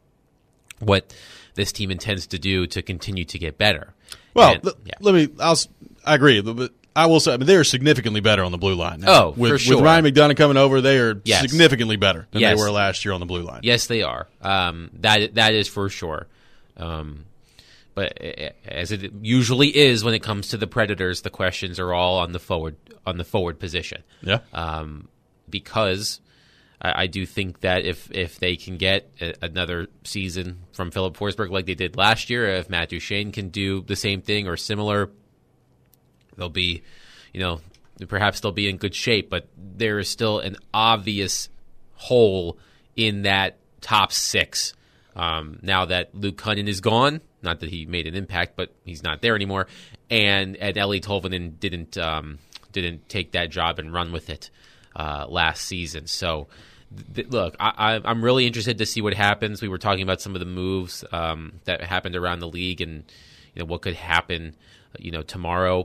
what this team intends to do to continue to get better. Well, And, th- yeah. let me. I'll. I agree, but I will say, I mean, they are significantly better on the blue line now. Oh, with, for sure. With Ryan McDonough coming over, they are Yes. significantly better than Yes. they were last year on the blue line. Yes, they are. Um, that that is for sure. Um, but as it usually is when it comes to the Predators, the questions are all on the forward on the forward position. Yeah. Um, because I, I do think that if if they can get a, another season from Philip Forsberg like they did last year, if Matt Duchene can do the same thing or similar, they'll be, you know, perhaps they'll be in good shape, but there is still an obvious hole in that top six. Um, now that Luke Cunnin is gone, not that he made an impact, but he's not there anymore, and and Ellie Tolvanen didn't um, didn't take that job and run with it uh, last season. So, th- look, I, I, I'm really interested to see what happens. We were talking about some of the moves um, that happened around the league, and you know what could happen, you know, tomorrow.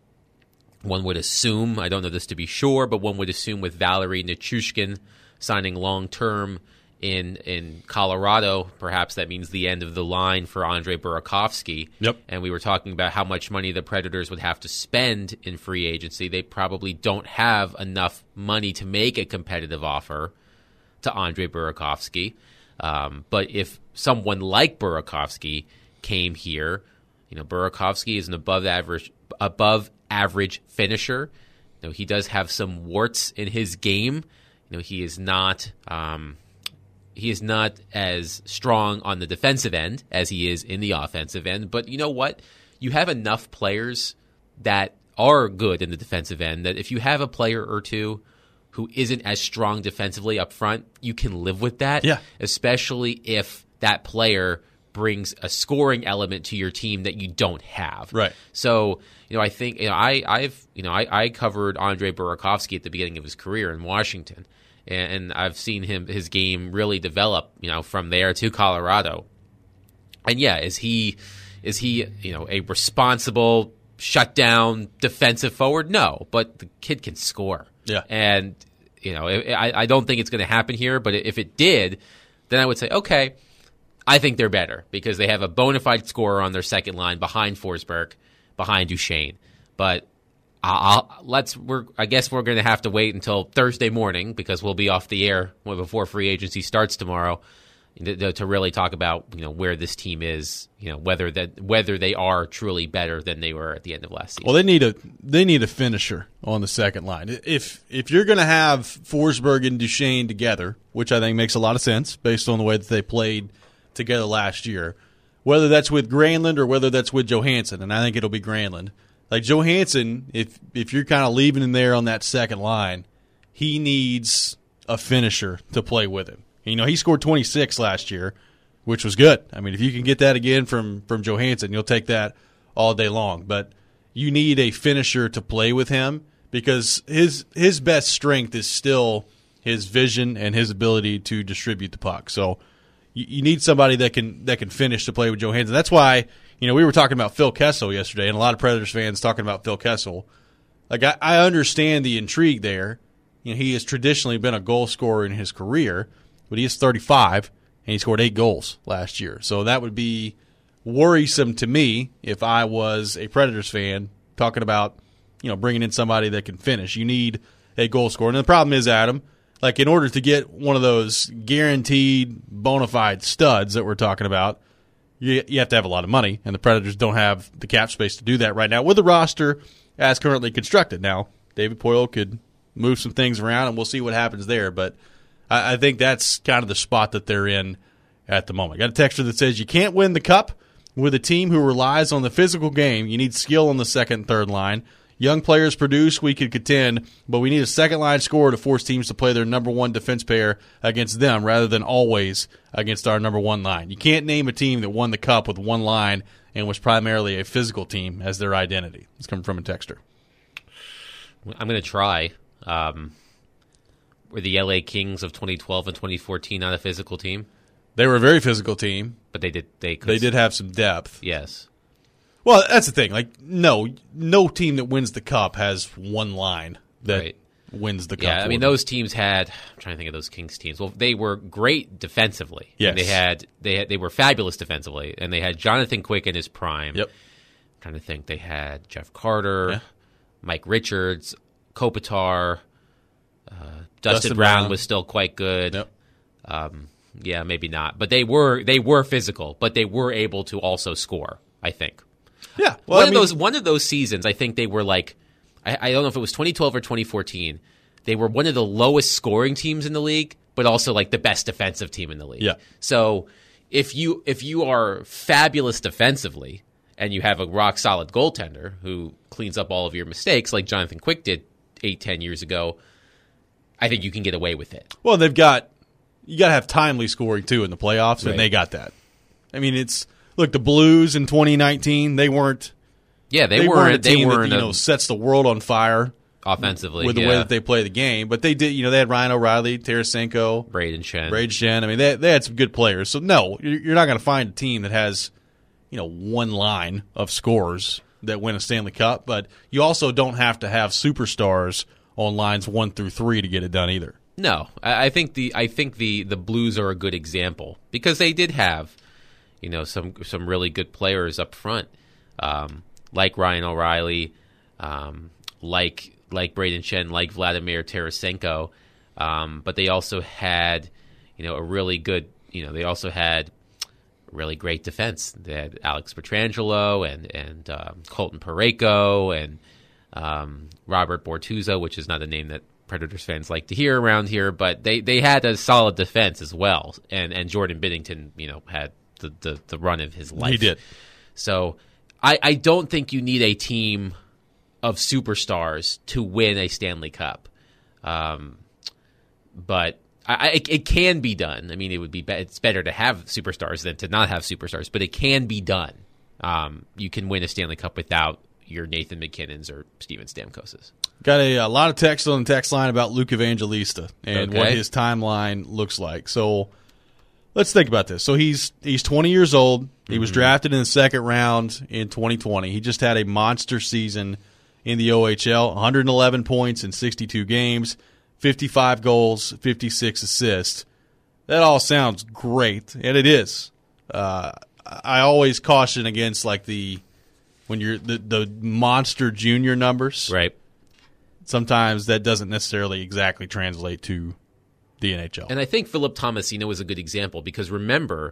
One would assume, I don't know this to be sure, but one would assume with Valerie Nichushkin signing long-term in in Colorado, perhaps that means the end of the line for Andre Burakovsky. Yep. And we were talking about how much money the Predators would have to spend in free agency. They probably don't have enough money to make a competitive offer to Andre Burakovsky. Um, but if someone like Burakovsky came here, you know, Burakovsky is an above average above average finisher. You know, he does have some warts in his game. You know, he is not um, he is not as strong on the defensive end as he is in the offensive end. But you know what? You have enough players that are good in the defensive end that if you have a player or two who isn't as strong defensively up front, you can live with that. Yeah. Especially if that player brings a scoring element to your team that you don't have. Right. So, you know, I think, you know, I, I've, you know, I, I covered Andre Burakovsky at the beginning of his career in Washington, and, and I've seen him, his game really develop, you know, from there to Colorado. And yeah, is he, is he, you know, a responsible shutdown defensive forward? No, but the kid can score. Yeah. And, you know, I, I don't think it's going to happen here, but if it did, then I would say, okay, I think they're better because they have a bona fide scorer on their second line behind Forsberg, behind Duchesne. But I'll, let's. We're. I guess we're going to have to wait until Thursday morning because we'll be off the air before free agency starts tomorrow to, to really talk about you know where this team is. You know whether that whether they are truly better than they were at the end of last season. Well, they need a they need a finisher on the second line. If if you're going to have Forsberg and Duchesne together, which I think makes a lot of sense based on the way that they played together last year, whether that's with Granlund or whether that's with Johansson, and I think it'll be Granlund. Like Johansson, if if you're kind of leaving him there on that second line, he needs a finisher to play with him. You know, he scored twenty-six last year, which was good. I mean, if you can get that again from, from Johansson, you'll take that all day long. But you need a finisher to play with him because his his best strength is still his vision and his ability to distribute the puck. So you need somebody that can that can finish to play with Johansson. That's why, you know, we were talking about Phil Kessel yesterday, and a lot of Predators fans talking about Phil Kessel. Like, I, I understand the intrigue there. You know, he has traditionally been a goal scorer in his career, but he is thirty-five, and he scored eight goals last year. So that would be worrisome to me if I was a Predators fan talking about, you know, bringing in somebody that can finish. You need a goal scorer. And the problem is, Adam, like, in order to get one of those guaranteed bona fide studs that we're talking about, you, you have to have a lot of money, and the Predators don't have the cap space to do that right now with the roster as currently constructed. Now, David Poile could move some things around, and we'll see what happens there, but I, I think that's kind of the spot that they're in at the moment. Got a texter that says you can't win the cup with a team who relies on the physical game. You need skill on the second and third line. Young players produce, we could contend, but we need a second-line scorer to force teams to play their number one defense pair against them rather than always against our number one line. You can't name a team that won the cup with one line and was primarily a physical team as their identity. It's coming from a texter. I'm going to try. Um, were the L A Kings of twenty twelve and twenty fourteen not a physical team? They were a very physical team. But they did. They, could they did have some depth. Yes. Well, that's the thing. Like, no, no team that wins the cup has one line that right. wins the cup. Yeah, I mean, those teams had. I'm trying to think of those Kings teams. Well, they were great defensively. Yes. And they had they had, they were fabulous defensively, and they had Jonathan Quick in his prime. Yep. I'm trying to think. They had Jeff Carter, yeah. Mike Richards, Kopitar, uh, Dustin, Dustin Brown, Brown was still quite good. Yep. Um, yeah, maybe not, but they were they were physical, but they were able to also score. I think. Yeah, well, one I of mean, those one of those seasons, I think they were like, I, I don't know if it was twenty twelve or twenty fourteen. They were one of the lowest scoring teams in the league, but also like the best defensive team in the league. Yeah. So if you if you are fabulous defensively and you have a rock solid goaltender who cleans up all of your mistakes, like Jonathan Quick did eight ten years ago, I think you can get away with it. Well, they've got you got to have timely scoring too in the playoffs, Right. and they got that. I mean, it's. Look, the Blues in twenty nineteen, they weren't. Yeah, they, they weren't. weren't a They team weren't that you know sets the world on fire offensively with the yeah. way that they play the game. But they did. You know, they had Ryan O'Reilly, Tarasenko, Braden Shen. Braden Shen. I mean, they they had some good players. So no, you're not going to find a team that has you know one line of scorers that win a Stanley Cup. But you also don't have to have superstars on lines one through three to get it done either. No, I, I think the I think the the Blues are a good example because they did have. You know, some some really good players up front, um, like Ryan O'Reilly, um, like like Braden Shen, like Vladimir Tarasenko, um, but they also had, you know, a really good. You know, they also had really great defense. They had Alex Pietrangelo and and um, Colton Parayko and um, Robert Bortuzzo, which is not a name that Predators fans like to hear around here, but they, they had a solid defense as well, and, and Jordan Binnington, you know, had the, the, the run of his life. He did. So I, I don't think you need a team of superstars to win a Stanley Cup. Um, but I, it, it can be done. I mean, it would be, be it's better to have superstars than to not have superstars, but it can be done. Um, you can win a Stanley Cup without your Nathan McKinnons or Steven Stamkoses. Got a, a lot of text on the text line about Luke Evangelista and Okay. what his timeline looks like. So let's think about this. So he's he's twenty years old. He Mm-hmm. was drafted in the second round in twenty twenty. He just had a monster season in the O H L, one hundred eleven points in sixty-two games, fifty-five goals, fifty-six assists. That all sounds great, and it is. Uh, I always caution against like the when you're the, the monster junior numbers. Right. Sometimes that doesn't necessarily exactly translate to the N H L. And I think Philip Tomasino is a good example because remember,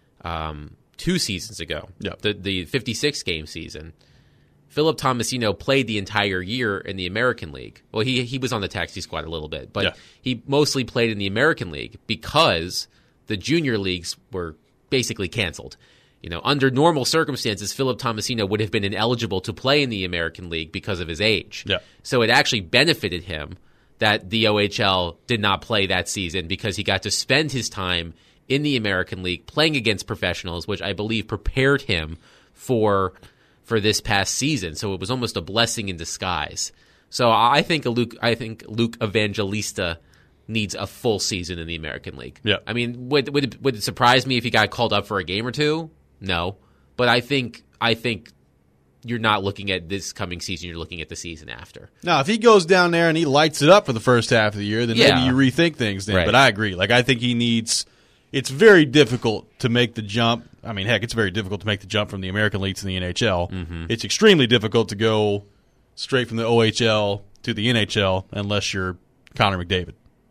um, two seasons ago, Yep. the the fifty-six game season, Philip Tomasino played the entire year in the American League. Well, he he was on the taxi squad a little bit, but Yeah. he mostly played in the American League because the junior leagues were basically canceled. You know, under normal circumstances, Philip Tomasino would have been ineligible to play in the American League because of his age. Yeah. So it actually benefited him that the O H L did not play that season because he got to spend his time in the American League playing against professionals, which I believe prepared him for for this past season. So it was almost a blessing in disguise. So I think a Luke I think Luke Evangelista needs a full season in the American League. Yeah. I mean, would would it, would it surprise me if he got called up for a game or two? No. But I think I think you're not looking at this coming season, you're looking at the season after. Now, if he goes down there and he lights it up for the first half of the year, then Yeah. maybe you rethink things then. Right. But I agree. Like, I think he needs – it's very difficult to make the jump. I mean, heck, it's very difficult to make the jump from the American League to the N H L. Mm-hmm. It's extremely difficult to go straight from the O H L to the N H L unless you're Connor McDavid.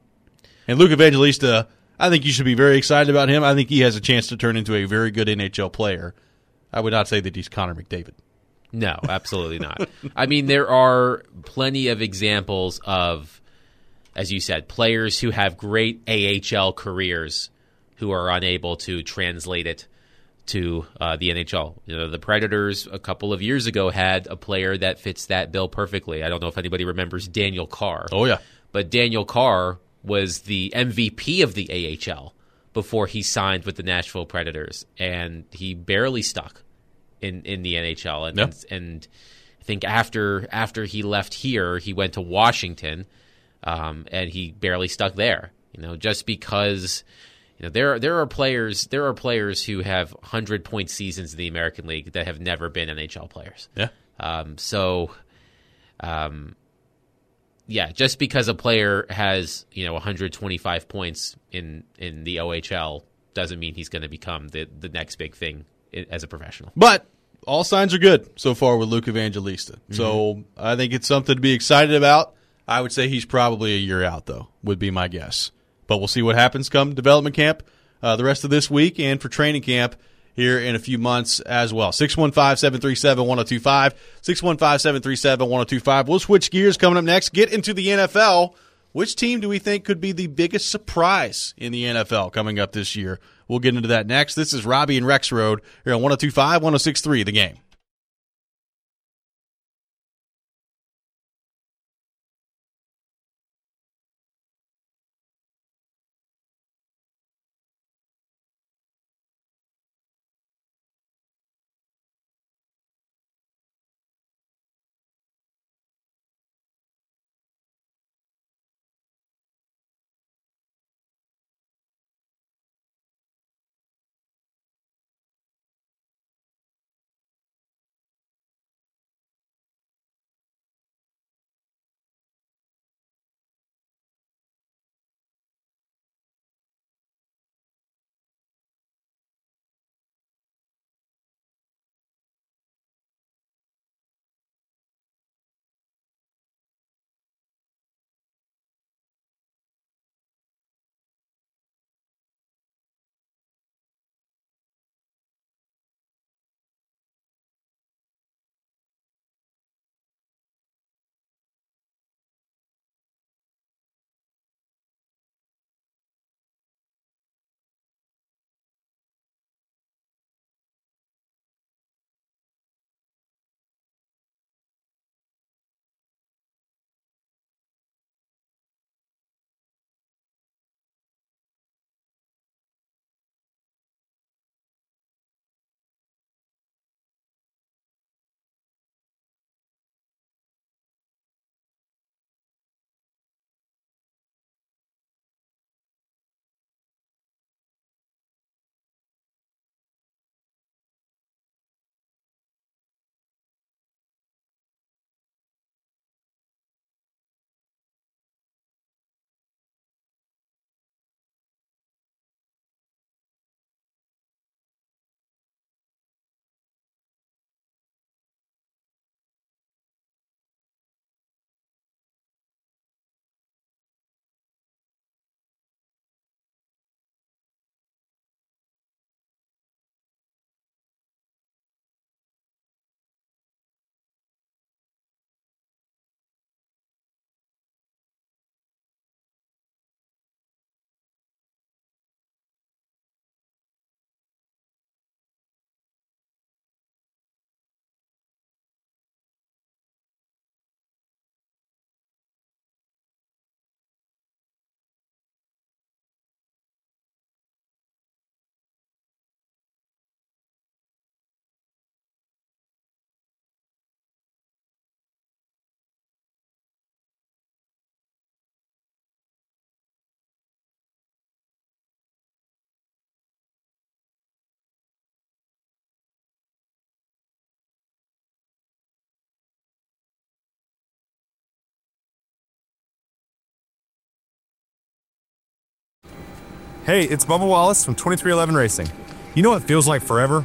And Luke Evangelista, I think you should be very excited about him. I think he has a chance to turn into a very good N H L player. I would not say that he's Connor McDavid. No, absolutely not. I mean, there are plenty of examples of, as you said, players who have great A H L careers who are unable to translate it to uh, the N H L. You know, the Predators a couple of years ago had a player that fits that bill perfectly. I don't know if anybody remembers Daniel Carr. Oh, yeah. But Daniel Carr was the M V P of the A H L before he signed with the Nashville Predators, and he barely stuck in, in the N H L. And, Yeah. and and I think after after he left here, he went to Washington, um, and he barely stuck there. You know, just because you know there there are players there are players who have hundred point seasons in the American League that have never been N H L players. Yeah. Um, so, um, yeah, just because a player has you know one hundred twenty-five points in, in the O H L doesn't mean he's going to become the, the next big thing i- as a professional. But all signs are good so far with Luke Evangelista. Mm-hmm. So I think it's something to be excited about. I would say he's probably a year out, though, would be my guess. But we'll see what happens come development camp uh, the rest of this week and for training camp here in a few months as well. six one five, seven three seven, one oh two five, six one five, seven three seven, one oh two five. We'll switch gears coming up next. Get into the N F L. Which team do we think could be the biggest surprise in the N F L coming up this year? We'll get into that next. This is Robbie and Rex Road here on one oh two five, one oh six three The Game. Hey, it's Bubba Wallace from twenty-three eleven Racing. You know what feels like forever?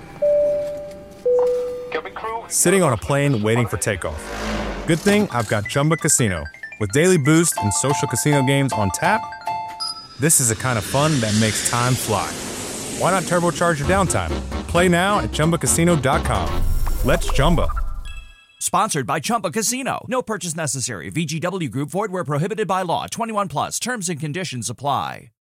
Sitting on a plane waiting for takeoff. Good thing I've got Chumba Casino. With daily boost and social casino games on tap, this is the kind of fun that makes time fly. Why not turbocharge your downtime? Play now at Chumba Casino dot com. Let's Chumba. Sponsored by Chumba Casino. No purchase necessary. V G W Group. Void where prohibited by law. twenty-one plus. Terms and conditions apply.